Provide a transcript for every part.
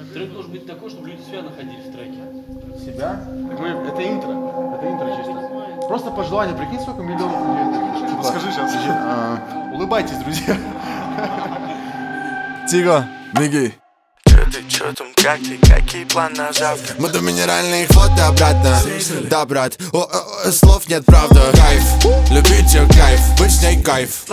Трек должен быть такой, чтобы люди себя находили в треке. Себя? Так мы, это интро чисто. Просто пожелание, прикинь, сколько миллионов людей. Типа, Скажи сейчас. Улыбайтесь, друзья. Тиго, Миги. Чё там, как ты, какие планы на завтра? Мы до минеральных фото обратно. Да, брат, слов нет, правда. Кайф, любить ее кайф, быть с ней кайф.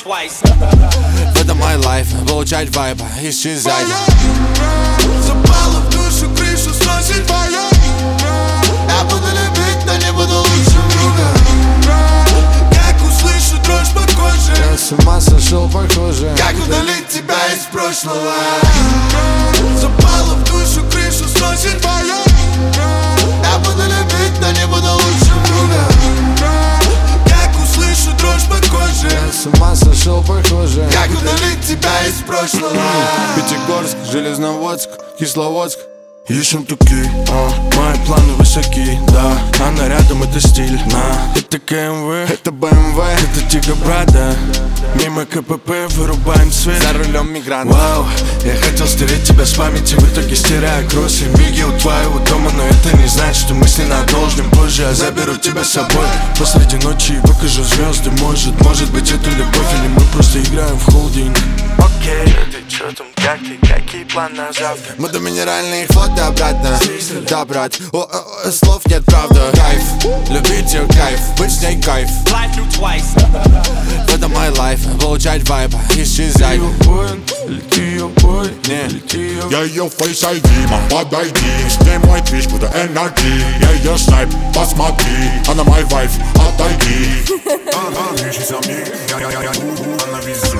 В этом мой лайф, получать вайба, исчезать. Запала в душу, крышу сносит твоя. Я буду любить, но не буду лучшим другом. Как услышу дрожь по коже. Я с ума сошел, похоже. Как удалить тебя из прошлого? Запала в душу, крышу сносит твоя. Я буду любить, но не буду лучшим другом. Как услышу дрожь по коже. Я с ума сошел, похоже. Как удалить тебя из прошлого? Пятигорск, Железноводск, Кисловодск. Ессентуки, мои планы высоки, да. Она рядом, это стиль, это КМВ, Это БМВ, это Тига, брата. Мимо КПП вырубаем свет. за рулем мигрант. Вау, я хотел стереть тебя с памяти, в итоге стирая кроссы. Миги у твоего дома, но это не значит, что мы с ней надолжим. Позже я заберу тебя с собой посреди ночи и покажу звезды. Может быть это любовь, или мы просто играем в холдинг. Окей, ты чё там, как ты, какие планы на завтра? Мы до минеральных фото обратно. Да, брат, слов нет, правда. Кайф, любить ее кайф, быть с ней кайф. В этом мой лайф, получать вайба, исчезать. Лети ее бой, Не. лети ее. Я ее Face ID, мам, подойди. С ней мой твич, буду энергии. Я ее снайп, посмотри. Она мой вайф, отойди. Она везде.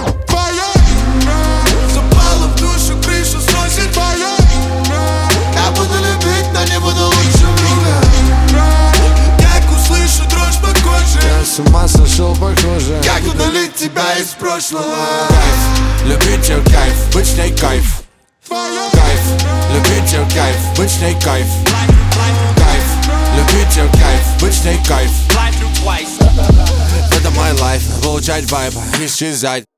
Запала в душу, крышу сносит твоя. Я буду любить, но не буду лучшим другом. Как услышу дрожь по коже. Я с ума сошел, похоже. Как удалить тебя из прошлого? Кайф, любить ее кайф, быть с ней кайф. Кайф, любить ее кайф, быть с ней кайф. Кайф, любить ее кайф, быть с ней кайф. В этом мой лайф, получать вайба, исчезать.